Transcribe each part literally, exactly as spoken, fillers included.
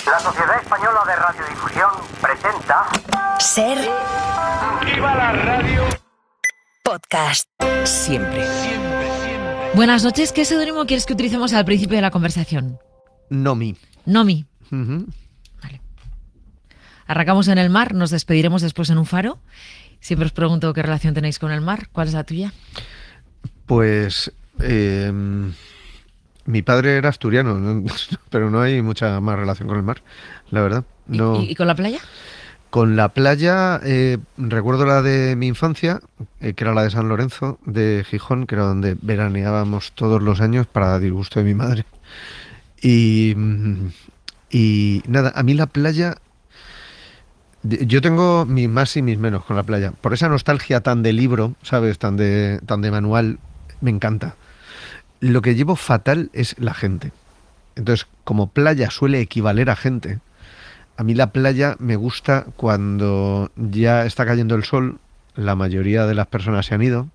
La Sociedad Española de Radiodifusión presenta... Ser... ¡Viva la radio! Podcast. Siempre. Siempre, siempre. Buenas noches. ¿Qué seudónimo quieres que utilicemos al principio de la conversación? Nomi. Nomi. Uh-huh. Vale. Arrancamos en el mar, nos despediremos después en un faro. Siempre os pregunto qué relación tenéis con el mar. ¿Cuál es la tuya? Pues eh, mi padre era asturiano, ¿no? Pero no hay mucha más relación con el mar, la verdad. No. ¿Y, y con la playa? Con la playa, eh, recuerdo la de mi infancia, eh, que era la de San Lorenzo, de Gijón, que era donde veraneábamos todos los años para disgusto de mi madre. Y, y nada, a mí la playa... Yo tengo mis más y mis menos con la playa. Por esa nostalgia tan de libro, ¿sabes? Tan de, tan de manual, me encanta. Lo que llevo fatal es la gente. Entonces, como playa suele equivaler a gente, a mí la playa me gusta cuando ya está cayendo el sol, la mayoría de las personas se han ido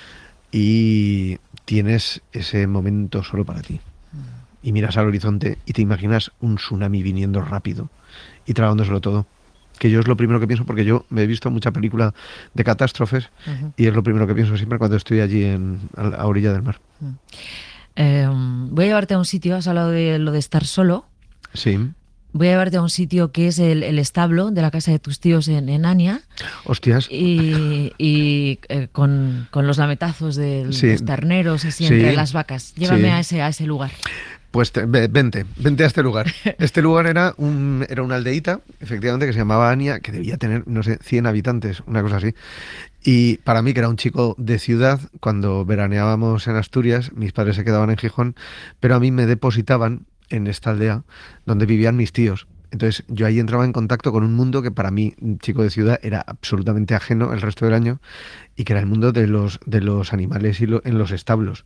y tienes ese momento solo para ti. Y miras al horizonte y te imaginas un tsunami viniendo rápido y tragándoselo todo. Que yo es lo primero que pienso, porque yo me he visto mucha película de catástrofes uh-huh. y es lo primero que pienso siempre cuando estoy allí en, a, a orilla del mar. Uh-huh. Eh, voy a llevarte a un sitio, has hablado de lo de estar solo. Sí. Voy a llevarte a un sitio que es el, el establo de la casa de tus tíos en, en Ania. Hostias. Y, y eh, con, con los lametazos de sí. los terneros, así sí. entre las vacas. Llévame sí. a ese a ese lugar. Pues te, vente, vente a este lugar. Este lugar era, un, era una aldeíta, efectivamente, que se llamaba Ania, que debía tener, no sé, cien habitantes, una cosa así. Y para mí, que era un chico de ciudad, cuando veraneábamos en Asturias, mis padres se quedaban en Gijón, pero a mí me depositaban en esta aldea donde vivían mis tíos. Entonces yo ahí entraba en contacto con un mundo que para mí, un chico de ciudad, era absolutamente ajeno el resto del año, y que era el mundo de los, de los animales y lo, en los establos.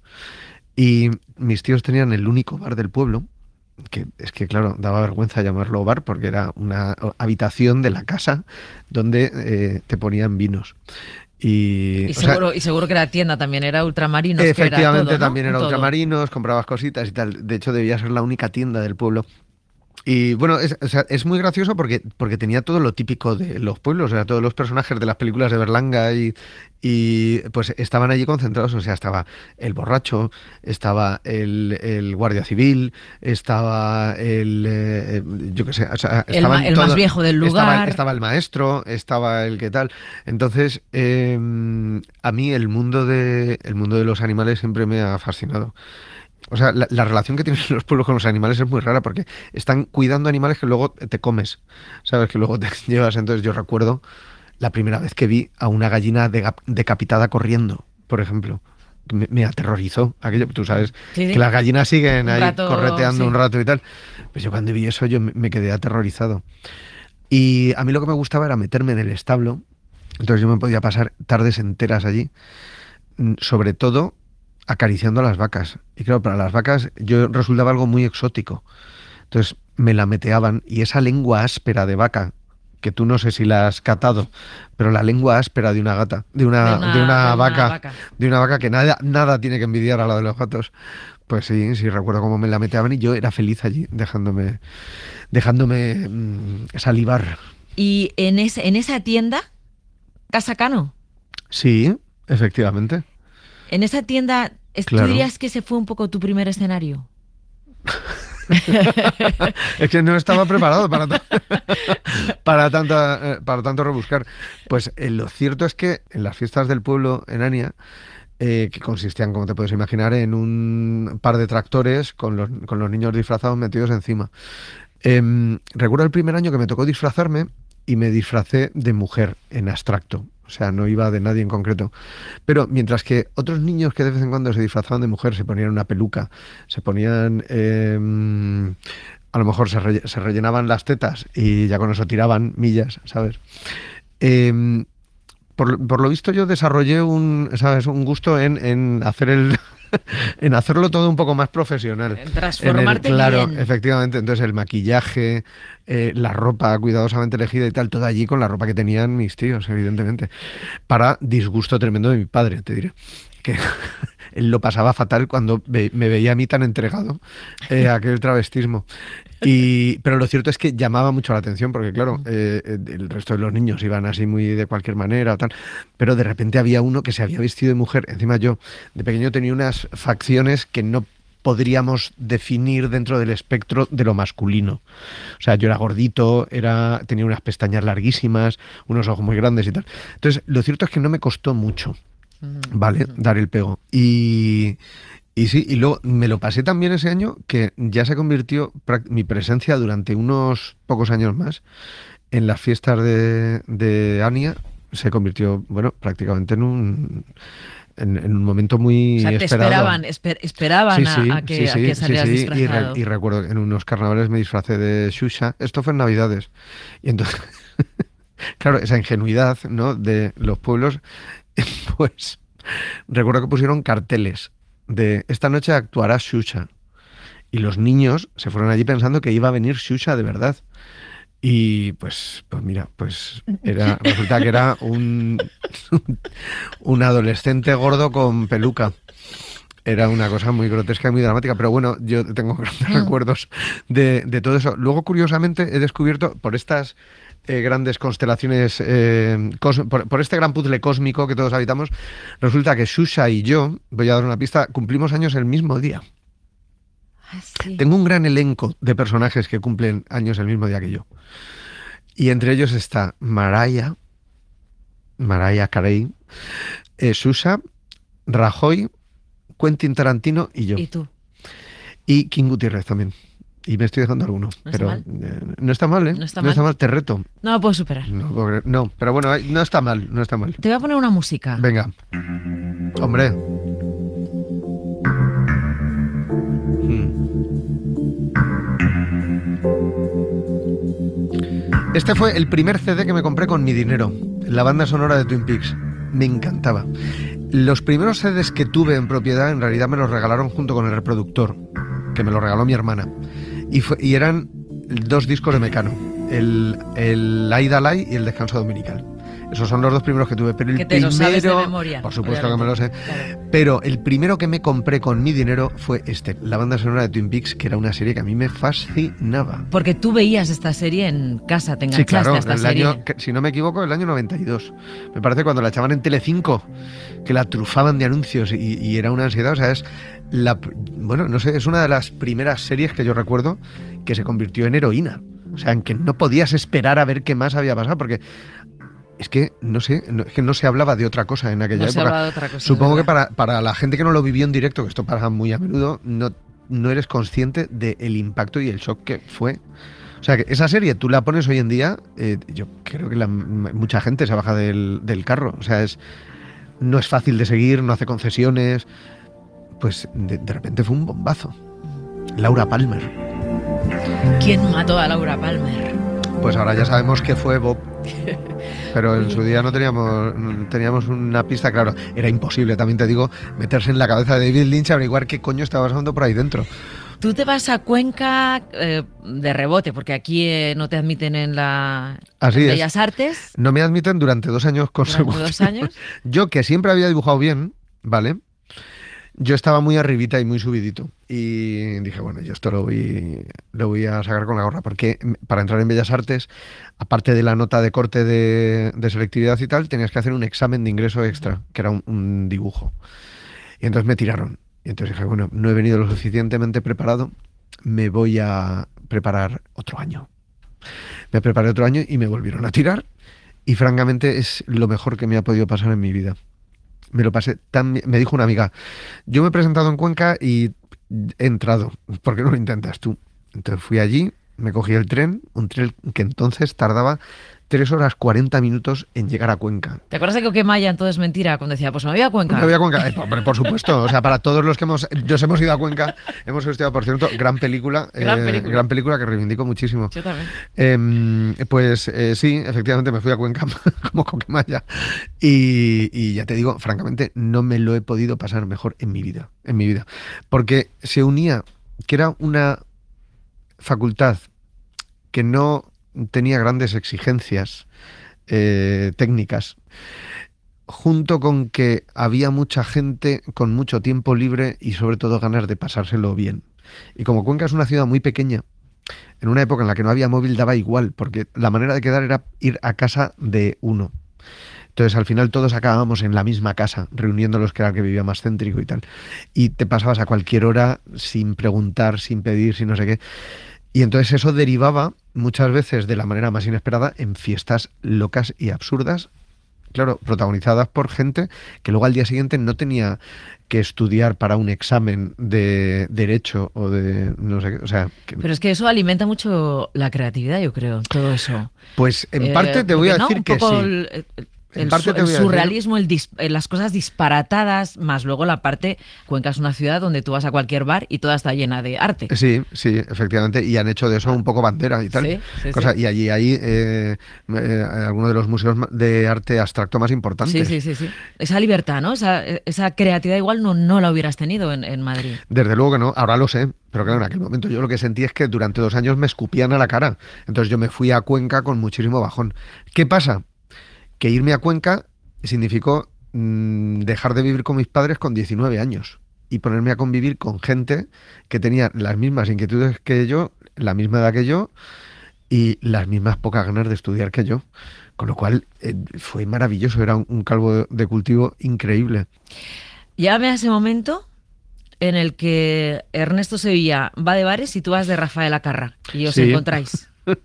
Y mis tíos tenían el único bar del pueblo, que es que, claro, daba vergüenza llamarlo bar porque era una habitación de la casa donde eh, te ponían vinos. Y, y, o seguro, sea, y seguro que era tienda también, era Ultramarinos. Efectivamente, que era todo, ¿no? también era todo. Ultramarinos, comprabas cositas y tal. De hecho, debía ser la única tienda del pueblo. Y bueno, es, o sea, es muy gracioso porque, porque tenía todo lo típico de los pueblos, o sea, todos los personajes de las películas de Berlanga y, y pues estaban allí concentrados. O sea, estaba el borracho, estaba el, el guardia civil, estaba el, eh, yo qué sé, o sea, el, ma, el todo, más viejo del lugar. Estaba, estaba el maestro, estaba el que tal. Entonces, eh, a mí el mundo de, el mundo de los animales siempre me ha fascinado. O sea, la, la relación que tienen los pueblos con los animales es muy rara porque están cuidando animales que luego te comes, ¿sabes? Que luego te llevas. Entonces yo recuerdo la primera vez que vi a una gallina de, decapitada corriendo, por ejemplo. Me, me aterrorizó aquello. Tú sabes sí, sí. que las gallinas siguen un ahí rato, correteando sí. un rato y tal. Pues yo cuando vi eso yo me, me quedé aterrorizado. Y a mí lo que me gustaba era meterme en el establo. Entonces yo me podía pasar tardes enteras allí. Sobre todo acariciando a las vacas. Y claro, para las vacas yo resultaba algo muy exótico. Entonces me la meteaban y esa lengua áspera de vaca, que tú no sé si la has catado, pero la lengua áspera de una gata, de una, de una, de una, de vaca, una vaca, de una vaca que nada, nada tiene que envidiar a la de los gatos. Pues sí, sí, recuerdo cómo me la meteaban y yo era feliz allí, dejándome, dejándome mmm, salivar. ¿Y en, ese, en esa tienda, Casa Cano? Sí, efectivamente. En esa tienda, Claro. ¿tú dirías que ese fue un poco tu primer escenario? Es que no estaba preparado para, t- para, tanta, para tanto rebuscar. Pues eh, lo cierto es que en las fiestas del pueblo en Ania, eh, que consistían, como te puedes imaginar, en un par de tractores con los, con los niños disfrazados metidos encima. Eh, recuerdo el primer año que me tocó disfrazarme y me disfracé de mujer en abstracto. O sea, no iba de nadie en concreto. Pero mientras que otros niños que de vez en cuando se disfrazaban de mujer se ponían una peluca, se ponían... Eh, a lo mejor se, re, se rellenaban las tetas y ya con eso tiraban millas, ¿sabes? Eh, por, por lo visto yo desarrollé un, ¿sabes? un gusto en, en hacer el... en hacerlo todo un poco más profesional. En transformarte en el, claro, bien. efectivamente. Entonces el maquillaje, eh, la ropa cuidadosamente elegida y tal, todo allí con la ropa que tenían mis tíos, evidentemente. Para disgusto tremendo de mi padre, te diré. Que él lo pasaba fatal cuando ve, me veía a mí tan entregado eh, a aquel travestismo. Y, pero lo cierto es que llamaba mucho la atención porque, claro, eh, el resto de los niños iban así muy de cualquier manera o tal, pero de repente había uno que se había vestido de mujer. Encima yo, de pequeño, tenía unas facciones que no podríamos definir dentro del espectro de lo masculino. O sea, yo era gordito, era, tenía unas pestañas larguísimas, unos ojos muy grandes y tal. Entonces, lo cierto es que no me costó mucho, ¿vale?, dar el pego. Y... Y sí, y luego me lo pasé también ese año que ya se convirtió mi presencia durante unos pocos años más en las fiestas de, de Ania, se convirtió, bueno, prácticamente en un en, en un momento muy o sea, te esperado. esperaban, esper, esperaban sí, sí, a, a, que, sí, a que sí, salieras sí, sí. disfrazado. Y, re, y recuerdo que en unos carnavales me disfracé de Xuxa, esto fue en Navidades, y entonces, claro, esa ingenuidad, ¿no?, de los pueblos, pues recuerdo que pusieron carteles de esta noche actuará Xuxa. Y los niños se fueron allí pensando que iba a venir Xuxa de verdad. Y pues, pues mira, pues era, resulta que era un, un adolescente gordo con peluca. Era una cosa muy grotesca y muy dramática, pero bueno, yo tengo grandes mm. recuerdos de, de todo eso. Luego, curiosamente, he descubierto por estas eh, grandes constelaciones, eh, cos, por, por este gran puzzle cósmico que todos habitamos, resulta que Xuxa y yo, voy a dar una pista, cumplimos años el mismo día. Ah, sí. Tengo un gran elenco de personajes que cumplen años el mismo día que yo. Y entre ellos está Mariah, Mariah Carey, eh, Xuxa, Rajoy, Quentin Tarantino y yo. ¿Y tú? Y King Gutiérrez también. Y me estoy dejando alguno. No pero está mal. Eh, no está mal, ¿eh? No está no mal. está mal, te reto. No lo puedo superar. No, no, pero bueno, no está mal, no está mal. Te voy a poner una música. Venga. Hombre. Hmm. Este fue el primer C D que me compré con mi dinero. La banda sonora de Twin Peaks. Me encantaba. Los primeros C Ds que tuve en propiedad en realidad me los regalaron junto con el reproductor, que me lo regaló mi hermana. Y, fue, y eran dos discos de Mecano, el, el Aida Lai y el Descanso Dominical. Esos son los dos primeros que tuve, pero el que te primero, lo sabes de memoria, por supuesto obviamente. que me lo sé, claro. Pero el primero que me compré con mi dinero fue este, la banda sonora de Twin Peaks, que era una serie que a mí me fascinaba. Porque tú veías esta serie en casa, te enganchaste Sí, claro, a esta el serie. año, si no me equivoco, el año noventa y dos. Me parece cuando la echaban en Telecinco, que la trufaban de anuncios y, y era una ansiedad, o sea, es la, bueno, no sé, es una de las primeras series que yo recuerdo que se convirtió en heroína. O sea, en que no podías esperar a ver qué más había pasado, porque es que no sé, no, es que no se hablaba de otra cosa en aquella no época. Se hablaba de otra cosa, Supongo que para, para la gente que no lo vivió en directo, que esto pasa muy a menudo, no, no eres consciente del impacto y el shock que fue. O sea, que esa serie tú la pones hoy en día, eh, yo creo que la, mucha gente se baja del, del carro. O sea, es no es fácil de seguir, no hace concesiones. Pues de, de repente fue un bombazo. Laura Palmer. ¿Quién mató a Laura Palmer? Pues ahora ya sabemos que fue Bob. Pero en su día no teníamos, no teníamos una pista, claro. Era imposible, también te digo, meterse en la cabeza de David Lynch y averiguar qué coño estaba pasando por ahí dentro. Tú te vas a Cuenca eh, de rebote, porque aquí eh, no te admiten en la Así en es. Bellas Artes. No me admiten durante dos años consecutivos. Durante dos años. Yo, que siempre había dibujado bien, ¿vale? Yo estaba muy arribita y muy subidito. Y dije, bueno, yo esto lo voy, lo voy a sacar con la gorra. Porque para entrar en Bellas Artes, aparte de la nota de corte de, de selectividad y tal, tenías que hacer un examen de ingreso extra, que era un, un dibujo. Y entonces me tiraron. Y entonces dije, bueno, no he venido lo suficientemente preparado, me voy a preparar otro año. Me preparé otro año y me volvieron a tirar. Y francamente es lo mejor que me ha podido pasar en mi vida. Me lo pasé tan bien. Me dijo una amiga, yo me he presentado en Cuenca y he entrado, ¿por qué no lo intentas tú? Entonces fui allí, me cogí el tren, un tren que entonces tardaba tres horas cuarenta minutos en llegar a Cuenca. ¿Te acuerdas de Coquemaya entonces mentira cuando decía, pues me voy a Cuenca? Me voy a Cuenca, eh, por, por supuesto, o sea, para todos los que hemos, nos hemos ido a Cuenca, hemos estudiado, por cierto, gran película, Gran eh, película. gran película que reivindico muchísimo. Yo también. Eh, pues eh, sí, efectivamente me fui a Cuenca como Coquemaya y, y ya te digo, francamente, no me lo he podido pasar mejor en mi vida, en mi vida, porque se unía, que era una facultad que no tenía grandes exigencias eh, técnicas, junto con que había mucha gente con mucho tiempo libre y sobre todo ganas de pasárselo bien. Y como Cuenca es una ciudad muy pequeña, en una época en la que no había móvil daba igual, porque la manera de quedar era ir a casa de uno. Entonces al final todos acabábamos en la misma casa, reuniéndolos, que era el que vivía más céntrico y tal. Y te pasabas a cualquier hora sin preguntar, sin pedir, sin no sé qué. Y entonces eso derivaba muchas veces de la manera más inesperada en fiestas locas y absurdas, claro, protagonizadas por gente que luego al día siguiente no tenía que estudiar para un examen de derecho o de no sé qué, o sea... Que, Pero es que eso alimenta mucho la creatividad, yo creo, todo eso. pues en Eh, parte te voy a ¿no? decir Un que poco sí. el, En el, parte su- te el voy a decir- surrealismo, el dis- eh, las cosas disparatadas, más luego la parte, Cuenca es una ciudad donde tú vas a cualquier bar y toda está llena de arte. Sí, sí, efectivamente, y han hecho de eso un poco bandera y tal. Sí, sí, Cosa, sí. Y allí hay eh, eh, algunos de los museos ma- de arte abstracto más importantes. Sí, sí, sí, sí. Esa libertad, ¿no? Esa, esa creatividad igual no, no la hubieras tenido en, en Madrid. Desde luego que no, ahora lo sé, pero claro, en aquel momento yo lo que sentí es que durante dos años me escupían a la cara. Entonces yo me fui a Cuenca con muchísimo bajón. ¿Qué pasa? Que irme a Cuenca significó mm, dejar de vivir con mis padres con diecinueve años y ponerme a convivir con gente que tenía las mismas inquietudes que yo, la misma edad que yo y las mismas pocas ganas de estudiar que yo. Con lo cual eh, fue maravilloso, era un, un caldo de, de cultivo increíble. Llámame a ese momento en el que Ernesto Sevilla va de bares y tú vas de Rafael Acarra y os Sí. encontráis.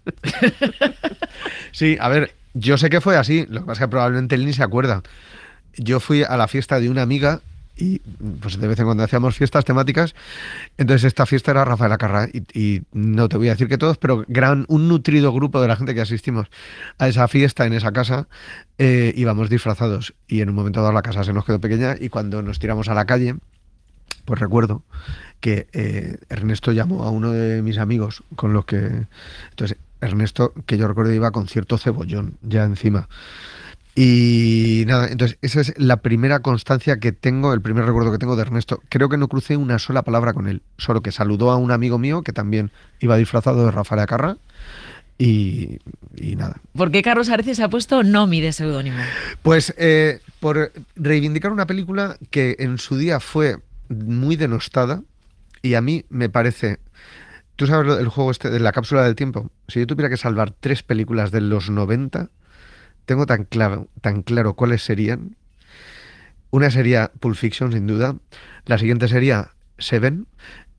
Sí, a ver, yo sé que fue así, lo que pasa es que probablemente él ni se acuerda. Yo fui a la fiesta de una amiga y pues de vez en cuando hacíamos fiestas temáticas, entonces esta fiesta era Rafael Acarra y, y no te voy a decir que todos, pero gran, un nutrido grupo de la gente que asistimos a esa fiesta en esa casa eh, íbamos disfrazados y en un momento dado la casa se nos quedó pequeña y cuando nos tiramos a la calle, pues recuerdo que eh, Ernesto llamó a uno de mis amigos con los que... Entonces, Ernesto, que yo recuerdo, iba con cierto cebollón ya encima. Y nada, entonces esa es la primera constancia que tengo, el primer recuerdo que tengo de Ernesto. Creo que no crucé una sola palabra con él, solo que saludó a un amigo mío que también iba disfrazado de Rafael Acarra y, y nada. ¿Por qué Carlos Areces se ha puesto Nomi de seudónimo? Pues eh, por reivindicar una película que en su día fue muy denostada y a mí me parece... ¿Tú sabes lo- el juego este de la cápsula del tiempo? Si yo tuviera que salvar tres películas de los noventa, tengo tan claro, tan claro cuáles serían. Una sería Pulp Fiction, sin duda. La siguiente sería Seven.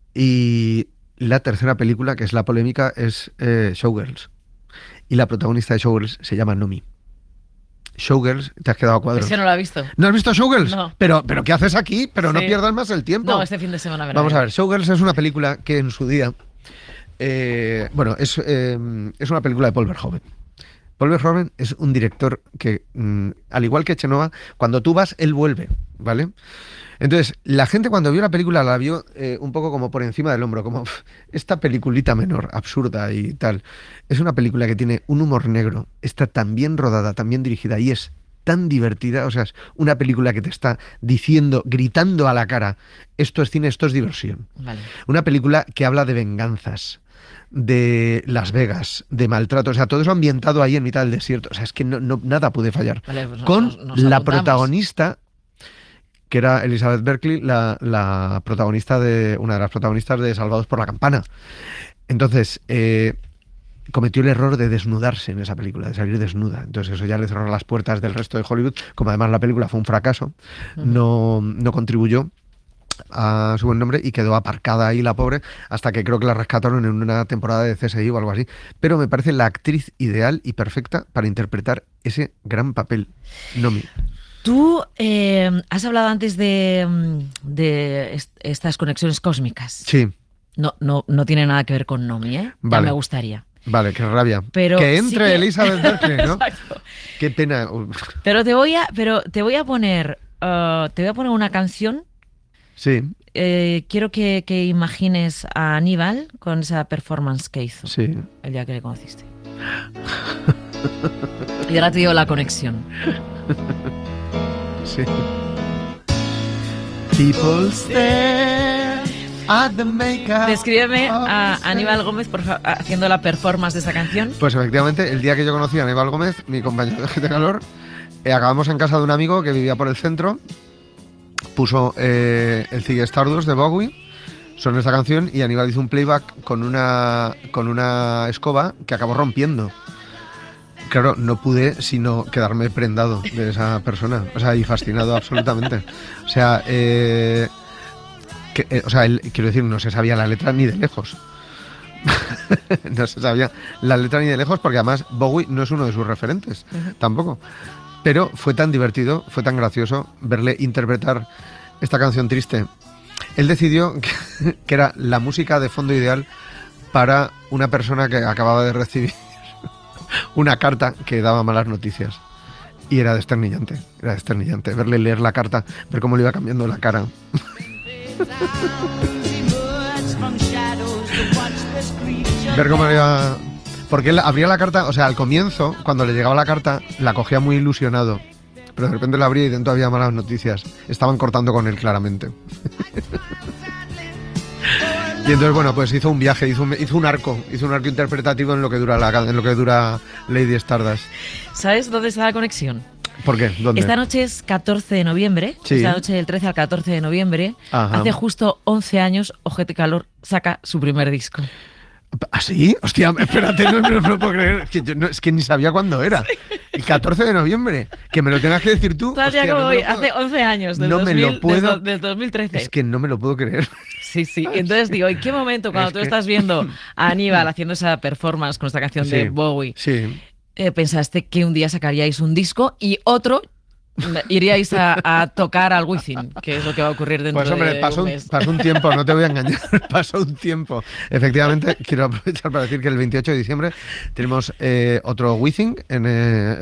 Y la tercera película, que es la polémica, es eh, Showgirls. Y la protagonista de Showgirls se llama Nomi. Showgirls, te has quedado a cuadros. Es que no lo ha visto. ¿No has visto Showgirls? No. Pero, pero ¿qué haces aquí? Pero no Sí. pierdas más el tiempo. No, este fin de semana verá. Vamos a ver, Showgirls es una película que en su día... eh, bueno, es, eh, es una película de Paul Verhoeven. Paul Verhoeven es un director que, mm, al igual que Chenova, cuando tú vas, él vuelve, ¿vale? Entonces, la gente cuando vio la película la vio eh, un poco como por encima del hombro, como "Pf, esta peliculita menor, absurda y tal". Es una película que tiene un humor negro, está tan bien rodada, tan bien dirigida y es tan divertida, o sea, es una película que te está diciendo, gritando a la cara, esto es cine, esto es diversión. Vale. Una película que habla de venganzas, de Las Vegas, de maltrato, o sea, todo eso ambientado ahí en mitad del desierto. O sea, es que no, no- nada puede fallar. Vale, pues nos- Con nos- nos la apuntamos. protagonista, que era Elizabeth Berkley, la, la protagonista de, una de las protagonistas de Salvados por la Campana. Entonces, eh, cometió el error de desnudarse en esa película, de salir desnuda. Entonces eso ya le cerró las puertas del resto de Hollywood. Como además la película fue un fracaso, no, no contribuyó a su buen nombre y quedó aparcada ahí la pobre hasta que creo que la rescataron en una temporada de C S I o algo así. Pero me parece la actriz ideal y perfecta para interpretar ese gran papel. Nomi. Tú eh, has hablado antes de, mm, de est- estas conexiones cósmicas. Sí. No, no, no tiene nada que ver con Nomi, ¿eh? Vale. Ya me gustaría. Vale, qué rabia. Pero que sí entre que- Elizabeth Berkley, ¿no? Exacto. Qué pena. Pero te voy a, pero te voy a poner, uh, te voy a poner una canción. Sí, Eh, quiero que, que imagines a Aníbal con esa performance que hizo sí. el día que le conociste. Y ahora te digo la conexión. Sí. People stare at the makeup. Descríbeme of a the Aníbal face. Gómez por fa- haciendo la performance de esa canción. Pues efectivamente, el día que yo conocí a Aníbal Gómez, mi compañero de G T Calor, eh, acabamos en casa de un amigo que vivía por el centro, puso eh, el Ziggy Stardust de Bowie, sonó esta canción y Aníbal hizo un playback con una, con una escoba que acabó rompiendo. Claro, no pude sino quedarme prendado de esa persona, o sea, y fascinado absolutamente. O sea, eh, que, eh, o sea, él, quiero decir, no se sabía la letra ni de lejos. No se sabía la letra ni de lejos porque además Bowie no es uno de sus referentes, Ujú. tampoco. Pero fue tan divertido, fue tan gracioso verle interpretar esta canción triste. Él decidió que, que era la música de fondo ideal para una persona que acababa de recibir una carta que daba malas noticias. Y era desternillante, era desternillante. Verle leer la carta, ver cómo le iba cambiando la cara. Ver cómo le iba... Porque él abría la carta, o sea, al comienzo, cuando le llegaba la carta, la cogía muy ilusionado. Pero de repente la abría y dentro había malas noticias. Estaban cortando con él claramente. Y entonces, bueno, pues hizo un viaje, hizo un, hizo un arco, hizo un arco interpretativo en lo que dura la, en lo que dura Lady Stardust. ¿Sabes dónde está la conexión? ¿Por qué? ¿Dónde? Esta noche es catorce de noviembre, Sí. esta noche del trece al catorce de noviembre, Ajá. hace justo once años, Ojete Calor saca su primer disco. ¿Ah, sí? Hostia, espérate, no, no, no puedo creer. Es que, yo no- es que ni sabía cuándo era. El catorce de noviembre. Que me lo tengas que decir tú. Todavía hostia, como no me hoy, lo puedo- hace once años, del, No me lo 2000, puedo- del, del dos mil trece. Es que no me lo puedo creer. Sí, sí. Entonces digo, ¿en qué momento cuando Es tú que- estás viendo a Aníbal haciendo esa performance con esta canción Sí, de Bowie, Sí. eh, pensaste que un día sacaríais un disco y otro iríais a, a tocar al Wizzing, que es lo que va a ocurrir dentro Pues hombre, de pasó un un, mes? pasó un tiempo, no te voy a engañar, pasó un tiempo. Efectivamente, quiero aprovechar para decir que el veintiocho de diciembre tenemos eh, otro Wizzing en, eh,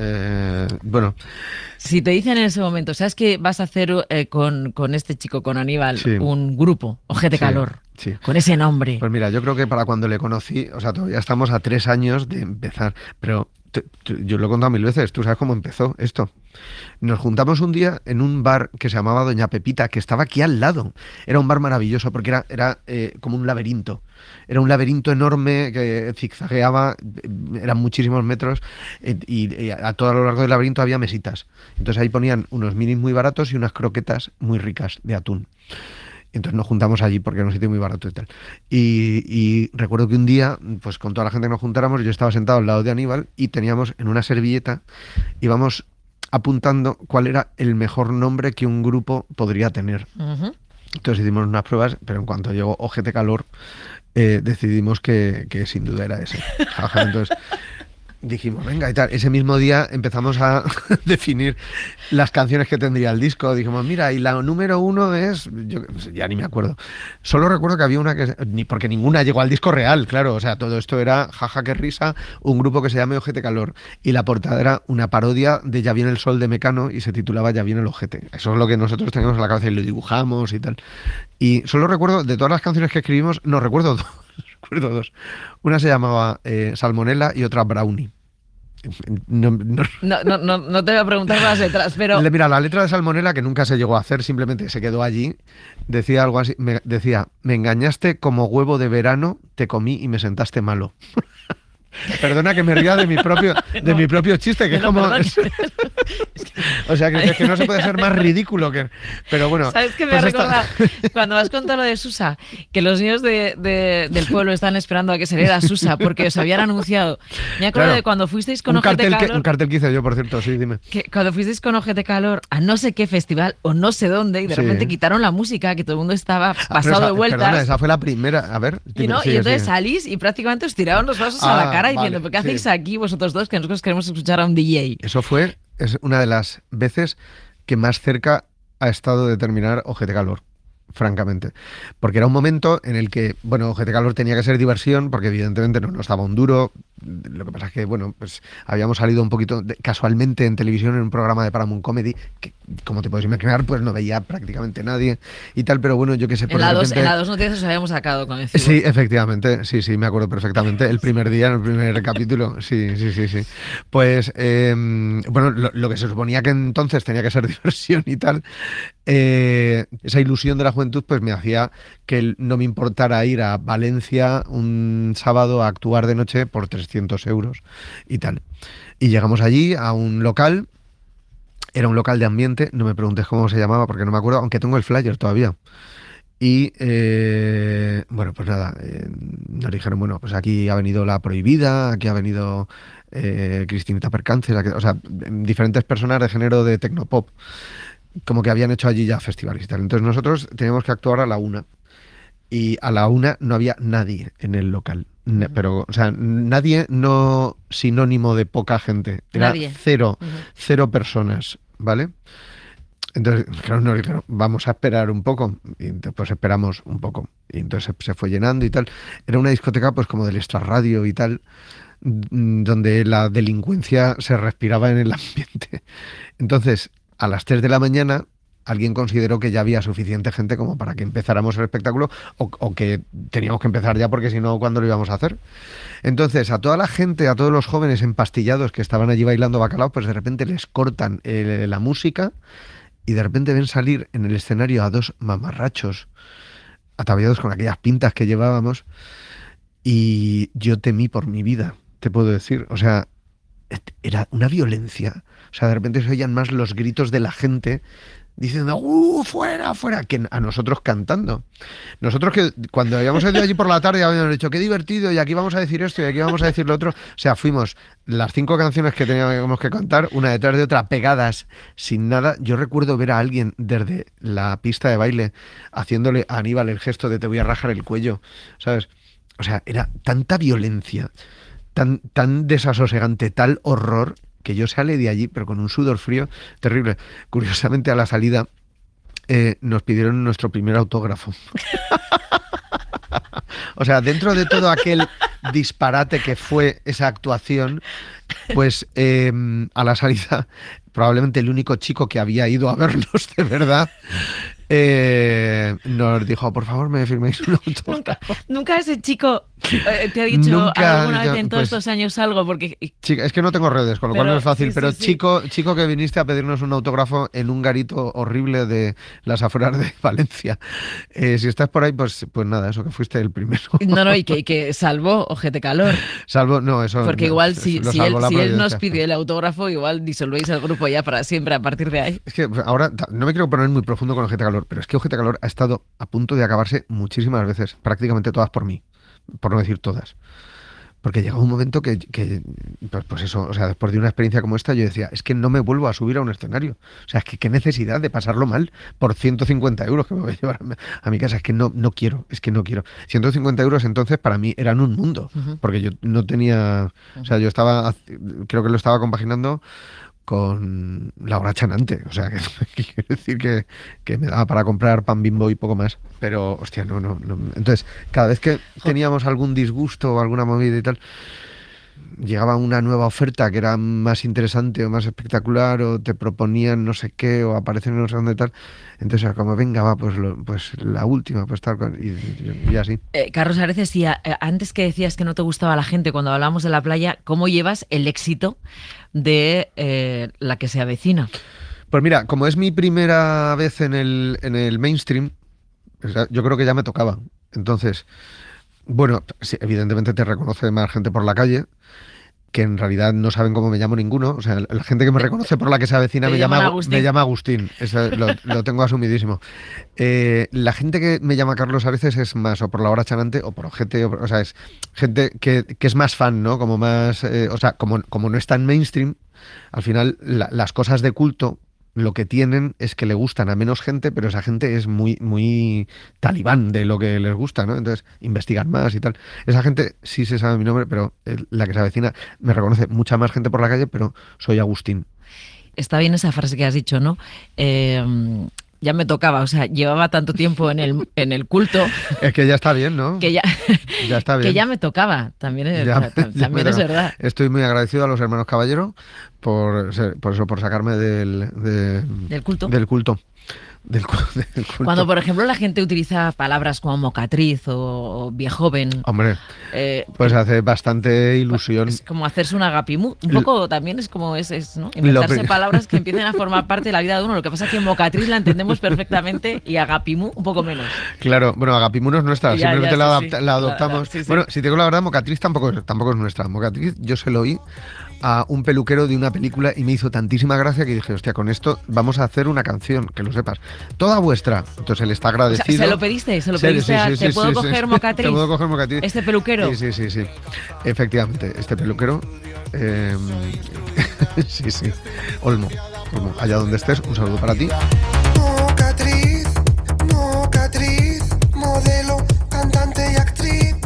eh, bueno, Si te dicen en ese momento, ¿sabes que vas a hacer eh, con, con este chico, con Aníbal, Sí. un grupo, Ojete Sí, Calor, sí. con ese nombre? Pues mira, yo creo que para cuando le conocí, o sea, todavía estamos a tres años de empezar, pero t- t- yo lo he contado mil veces, tú sabes cómo empezó esto. Nos juntamos un día en un bar que se llamaba Doña Pepita, que estaba aquí al lado. Era un bar maravilloso porque era, era eh, como un laberinto. Era un laberinto enorme que zigzagueaba, eh, eran muchísimos metros eh, y, y a todo lo largo del laberinto había mesitas. Entonces ahí ponían unos minis muy baratos y unas croquetas muy ricas de atún. Entonces nos juntamos allí porque era un sitio muy barato y tal. Y, y recuerdo que un día, pues con toda la gente que nos juntáramos, yo estaba sentado al lado de Aníbal y teníamos en una servilleta, íbamos apuntando cuál era el mejor nombre que un grupo podría tener. Ujú. Entonces hicimos unas pruebas, pero en cuanto llegó Ojete Calor, eh, decidimos que, que sin duda era ese. Jaja, entonces dijimos, venga y tal. Ese mismo día empezamos a definir las canciones que tendría el disco. Dijimos, mira, y la número uno es, yo ya ni me acuerdo. Solo recuerdo que había una que, ni porque ninguna llegó al disco real, claro. O sea, todo esto era, jaja, qué risa, un grupo que se llama Ojete Calor. Y la portada era una parodia de Ya viene el sol de Mecano y se titulaba Ya viene el ojete. Eso es lo que nosotros teníamos en la cabeza y lo dibujamos y tal. Y solo recuerdo, de todas las canciones que escribimos, no recuerdo dos. recuerdo dos. Una se llamaba eh, Salmonella y otra Brownie. No, no- No, no, no, no te voy a preguntar las letras, pero Le- Mira, la letra de Salmonella, que nunca se llegó a hacer, simplemente se quedó allí, decía algo así, me, decía, me engañaste como huevo de verano, te comí y me sentaste malo. Perdona que me ría de mi propio, de mi propio chiste, que es No, como... perdón. o sea, que, es que no se puede ser más ridículo que... Pero bueno... ¿sabes qué me pues ha esta- recordado? Cuando has contado lo de Susa, que los niños de, de- del pueblo están esperando a que se lea Susa porque os habían anunciado. Me acuerdo Claro. de cuando fuisteis con un, Ojete cartel que, Calor, un cartel que hice yo, por cierto, sí, dime. que cuando fuisteis con Ojete Calor a no sé qué festival o no sé dónde y de Sí. repente quitaron la música, que todo el mundo estaba Ah, pero pasado esa- de vueltas. Perdona, esa fue la primera. A ver, Y, dime, no, sigue, y entonces sigue. salís y prácticamente os tiraron los vasos a Ah, la cara diciendo, vale, ¿pero qué hacéis sí. aquí vosotros dos? Que nosotros queremos escuchar a un D J. Eso fue es una de las veces que más cerca ha estado de terminar Ojete Calor. francamente. Porque era un momento en el que, bueno, Ojete Calor tenía que ser diversión, porque evidentemente no nos daba un duro. Lo que pasa es que, bueno, pues habíamos salido un poquito de, casualmente en televisión en un programa de Paramount Comedy, que como te puedes imaginar, pues no veía prácticamente nadie y tal, pero bueno, yo qué sé. En la, dos, en la dos noticias os habíamos sacado con eso. Sí, efectivamente, sí, sí, me acuerdo perfectamente. El primer día, en el primer capítulo, sí, sí, sí, sí. Pues, eh, bueno, lo, lo que se suponía que entonces tenía que ser diversión y tal, eh, esa ilusión de la juventud, pues me hacía que no me importara ir a Valencia un sábado a actuar de noche por trescientos euros y tal. Y llegamos allí a un local, era un local de ambiente, no me preguntes cómo se llamaba porque no me acuerdo, aunque tengo el flyer todavía. Y eh, bueno, pues nada, eh, nos dijeron, bueno, pues aquí ha venido La Prohibida, aquí ha venido eh, Cristinita Percances, aquí, o sea, diferentes personas de género de tecnopop, como que habían hecho allí ya festivales y tal. Entonces nosotros teníamos que actuar a la una. Y a la una no había nadie en el local. Uh-huh. Pero, o sea, nadie no sinónimo de poca gente. Era nadie. cero, uh-huh. cero personas, ¿vale? Entonces, claro, nos dijeron, vamos a esperar un poco. Y pues esperamos un poco. Y entonces se fue llenando y tal. Era una discoteca, pues como del extrarradio y tal, donde la delincuencia se respiraba en el ambiente. Entonces, a las tres de la mañana, alguien consideró que ya había suficiente gente como para que empezáramos el espectáculo o, o que teníamos que empezar ya porque si no, ¿cuándo lo íbamos a hacer? Entonces, a toda la gente, a todos los jóvenes empastillados que estaban allí bailando bacalao, pues de repente les cortan el, la música y de repente ven salir en el escenario a dos mamarrachos ataviados con aquellas pintas que llevábamos y yo temí por mi vida, te puedo decir. O sea, era una violencia. O sea, de repente se oían más los gritos de la gente diciendo, ¡uh, fuera, fuera! Que a nosotros cantando. Nosotros que cuando habíamos ido allí por la tarde habíamos dicho, qué divertido, y aquí vamos a decir esto, y aquí vamos a decir lo otro. O sea, fuimos las cinco canciones que teníamos que cantar, una detrás de otra, pegadas, sin nada. Yo recuerdo ver a alguien desde la pista de baile haciéndole a Aníbal el gesto de te voy a rajar el cuello, ¿sabes? O sea, era tanta violencia, tan, tan desasosegante, tal horror, que yo salí de allí, pero con un sudor frío terrible. Curiosamente, a la salida eh, nos pidieron nuestro primer autógrafo. O sea, dentro de todo aquel disparate que fue esa actuación, pues eh, a la salida, probablemente el único chico que había ido a vernos de verdad, eh, nos dijo, por favor, me firméis un autógrafo. Nunca, nunca ese chico eh, te ha dicho nunca, alguna vez en todos pues, estos años algo, porque... Chica, es que no tengo redes, con lo pero, cual no es fácil, sí, pero sí, chico, sí. chico que viniste a pedirnos un autógrafo en un garito horrible de las afueras de Valencia. Eh, si estás por ahí, pues, pues nada, eso, que fuiste el primero. No, no, y que, y que salvó Ojete Calor. Salvo, no, eso... Porque no, igual si, si, él, si él nos pidió el autógrafo, igual disolvéis el grupo ya para siempre a partir de ahí. Es que ahora, no me quiero poner muy profundo con Ojete Calor, pero es que Ojete Calor ha estado a punto de acabarse muchísimas veces, prácticamente todas por mí, por no decir todas. Porque llegó un momento que, que pues, pues eso, o sea, después de una experiencia como esta, yo decía, es que no me vuelvo a subir a un escenario. O sea, es que qué necesidad de pasarlo mal por ciento cincuenta euros que me voy a llevar a mi casa. Es que no, no quiero, es que no quiero. ciento cincuenta euros entonces para mí eran un mundo, uh-huh. porque yo no tenía, o sea, yo estaba, creo que lo estaba compaginando con la hora chanante, o sea, que, que quiero decir que, que me daba para comprar pan Bimbo y poco más, pero hostia, no, no, no. Entonces, cada vez que teníamos algún disgusto o alguna movida y tal, llegaba una nueva oferta que era más interesante o más espectacular, o te proponían no sé qué, o aparecen no sé dónde tal, entonces era como, venga, va, pues, lo, pues la última, pues tal, y, y, y así. Eh, Carlos Areces, y a, antes que decías que no te gustaba la gente cuando hablábamos de la playa, ¿cómo llevas el éxito de eh, La que se avecina? Pues mira, como es mi primera vez en el, en el mainstream, yo creo que ya me tocaba. Entonces, bueno, sí, evidentemente te reconoce más gente por la calle, que en realidad no saben cómo me llamo ninguno. O sea, la gente que me reconoce por La que se avecina me llama, me llama Agustín. Eso lo, lo tengo asumidísimo. Eh, la gente que me llama Carlos a veces es más o por la hora chanante o por ojete. O, por, o sea, es gente que, que es más fan, ¿no? Como más... Eh, o sea, como, como no es tan mainstream, al final la, las cosas de culto lo que tienen es que le gustan a menos gente, pero esa gente es muy, muy talibán de lo que les gusta, ¿no? Entonces, investigan más y tal. Esa gente sí se sabe mi nombre, pero La que se avecina me reconoce mucha más gente por la calle, pero soy Agustín. Está bien esa frase que has dicho, ¿no? Eh, ya me tocaba, o sea, llevaba tanto tiempo en el, en el culto. Es que ya está bien, ¿no? Que ya, ya está bien. Que ya me tocaba, también es, ya, también ya es verdad. Estoy muy agradecido a los hermanos Caballero por, por eso, por sacarme del, de, del culto. Del culto. Del, del culto. Cuando, por ejemplo, la gente utiliza palabras como mocatriz o, o viejoven. Hombre, eh, pues hace bastante ilusión. Es como hacerse un agapimú. Un poco también es como es, es ¿no? Inventarse Lo... palabras que empiecen a formar parte de la vida de uno. Lo que pasa es que mocatriz la entendemos perfectamente y agapimú un poco menos. Claro, bueno, agapimú no es nuestra, ya, simplemente ya, la, sí, adapta, sí. la adoptamos. La, la, sí, sí. Bueno, si te digo la verdad, mocatriz tampoco, tampoco es nuestra. Mocatriz yo se lo oí a un peluquero de una película y me hizo tantísima gracia que dije, hostia, con esto vamos a hacer una canción, que lo sepas. Toda vuestra. Entonces él está agradecido. O sea, ¿se lo pediste? ¿Se lo pediste? Sí, sí, sí, ¿Te, sí, puedo sí, coger sí. mocatriz? ¿Te puedo coger mocatriz? ¿Este peluquero? Sí, sí, sí, sí. Efectivamente, este peluquero. Eh, sí, sí. Olmo, Olmo, allá donde estés, un saludo para ti. Mocatriz, mocatriz, modelo, cantante y actriz.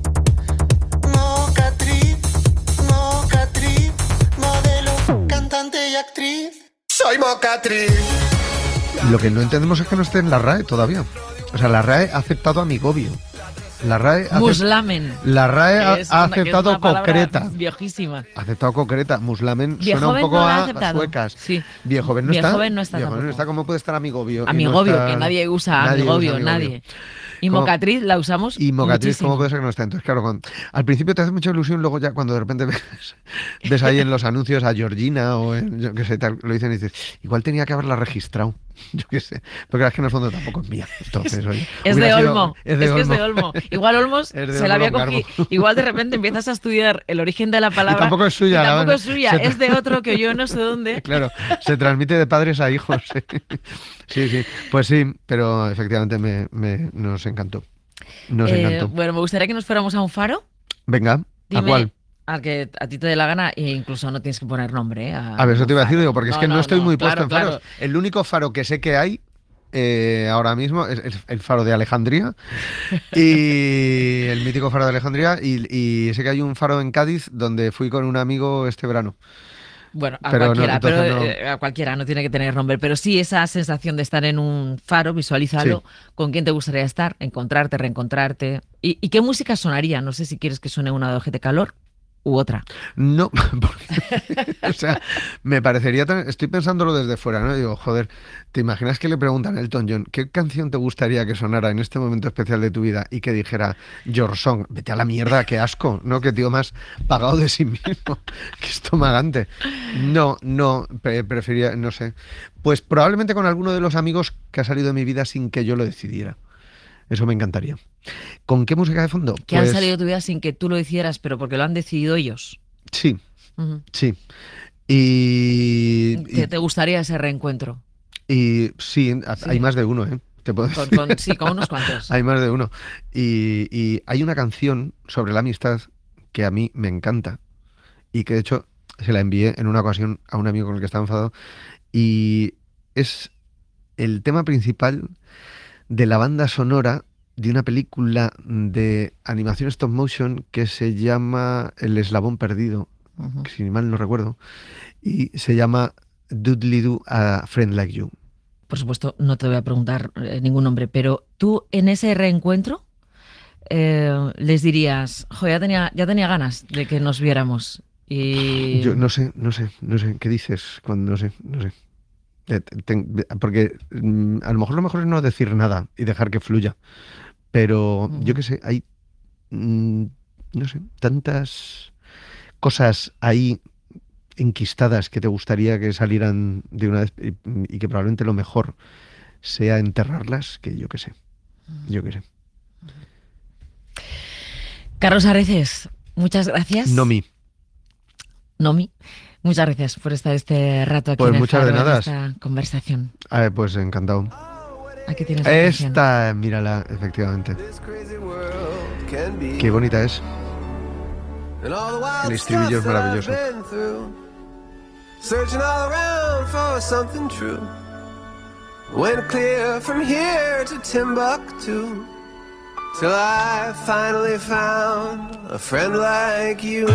Mocatriz, mocatriz, modelo, cantante y actriz. Soy mocatriz. Lo que no entendemos es que no esté en la R A E todavía. O sea, la R A E ha aceptado amigobio. La R A E Muslamen. La R A E ha, ha aceptado concreta. Viejísima. Ha aceptado concreta. Muslamen suena un poco no a, a suecas. Sí. Viejoven no Viejoven está. no está. Viejoven no está. ¿Cómo puede estar amigobio? Amigobio, no está... que nadie usa nadie amigobio, usa amigobio. nadie. Y ¿Cómo? Mocatriz la usamos Y mocatriz, muchísimo. ¿cómo puede ser que no esté? Entonces, claro, cuando, al principio te hace mucha ilusión, luego ya cuando de repente ves, ves ahí en los anuncios a Georgina o en, yo qué sé, tal, lo dicen y dices, igual tenía que haberla registrado. Yo qué sé, porque es que en el fondo tampoco es mía. Entonces, oye, es, de sido, Olmo, es de es Olmo, que es de Olmo. Igual Olmos se Olmo la había cogido. Igual de repente empiezas a estudiar el origen de la palabra. Y tampoco es suya. Y tampoco la, es suya, se, es de otro que yo no sé dónde. Claro, se transmite de padres a hijos. Sí, sí, pues sí, pero efectivamente me, me, nos encantó. Nos eh, encantó. Bueno, me gustaría que nos fuéramos a un faro. Venga, Dime, ¿a cuál? Al que a ti te dé la gana e incluso no tienes que poner nombre. ¿eh? A, a ver, eso te iba a decir, digo, porque no, es que no, no estoy no, muy claro, puesto en faros. Claro. El único faro que sé que hay eh, ahora mismo es, es el faro de Alejandría y el mítico faro de Alejandría y, y sé que hay un faro en Cádiz donde fui con un amigo este verano. Bueno, a pero cualquiera, no, pero no... eh, a cualquiera, no tiene que tener nombre, pero sí esa sensación de estar en un faro, visualízalo, sí. Con quién te gustaría estar, encontrarte, reencontrarte. ¿Y, y qué música sonaría? No sé si quieres que suene una de Ojete Calor u otra. No, porque, o sea, me parecería tan... Estoy pensándolo desde fuera, ¿no? Digo, joder, ¿te imaginas que le preguntan a Elton John qué canción te gustaría que sonara en este momento especial de tu vida y que dijera Your Song? Vete a la mierda, qué asco, ¿no? Qué tío más pagado de sí mismo, qué estomagante. No, no, pre prefería, no sé. Pues probablemente con alguno de los amigos que ha salido de mi vida sin que yo lo decidiera. Eso me encantaría. ¿Con qué música de fondo? Que pues... han salido de tu vida sin que tú lo decidieras, pero porque lo han decidido ellos. Sí, uh-huh. sí. Y... ¿Te, te gustaría ese reencuentro? Y sí, sí. Hay más de uno, ¿eh? Te puedo con, decir. Con, sí, con unos cuantos. Hay más de uno. Y, y hay una canción sobre la amistad que a mí me encanta y que de hecho se la envié en una ocasión a un amigo con el que estaba enfadado y es el tema principal de la banda sonora de una película de animación stop motion que se llama El Eslabón Perdido, uh-huh. si mal no recuerdo, y se llama Doodly Doo a Friend Like You. Por supuesto, no te voy a preguntar eh, ningún nombre, pero tú en ese reencuentro eh, les dirías, jo, ya tenía, ya tenía ganas de que nos viéramos. Y... Yo no sé, no sé, no sé, ¿qué dices? Cuando no sé, no sé. Porque a lo mejor lo mejor es no decir nada y dejar que fluya, pero uh-huh. yo qué sé, hay no sé, tantas cosas ahí enquistadas que te gustaría que salieran de una vez y, y que probablemente lo mejor sea enterrarlas, que yo qué sé, yo qué sé. Carlos Areces, muchas gracias. Nomi. Nomi. Muchas gracias por estar este rato aquí pues en el muchas faro, de nada. En esta conversación. A ver, pues encantado. Aquí tienes la Esta, canción. Mírala, efectivamente. Qué bonita es. El estribillo es maravilloso. Searching all around for something true. Went clear from here to Timbuktu, till I finally found a friend like you.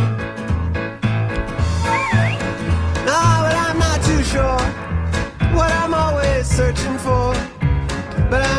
No, but I'm not too sure what I'm always searching for.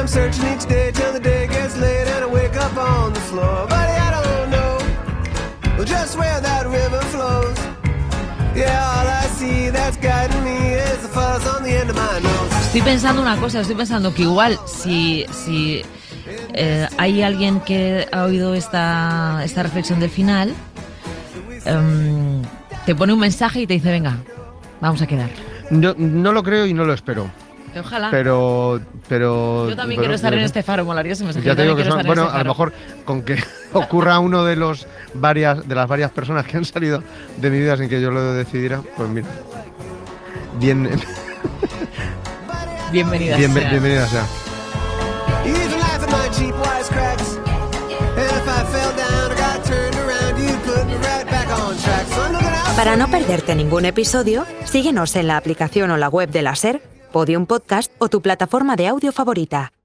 searching each day till the day gets late and I wake up on the floor. Buddy, I don't know just where that river flows. Yeah, all I see that's guiding me is the fuzz on the end of my nose. Estoy pensando una cosa, estoy pensando que igual si, si eh, hay alguien que ha oído esta, esta reflexión del final, um, te pone un mensaje y te dice, venga, vamos a quedar. No, no lo creo y no lo espero. Ojalá. Pero, pero. Yo también pero, quiero estar pero, en este faro, molaría ese mensaje. Ya te digo que quiero son, estar en bueno, este a lo faro. mejor con que ocurra uno de los varias, de las varias personas que han salido de mi vida sin que yo lo decidiera, pues mira. Bien. Bienvenida bien, sea. Bienvenida sea. You used to laugh at my cheap wisecracks. And if I fell down or got turned around, you'd put me right back on track. So I'm looking out. Para no perderte ningún episodio, síguenos en la aplicación o la web de la SER, Podium Podcast o tu plataforma de audio favorita.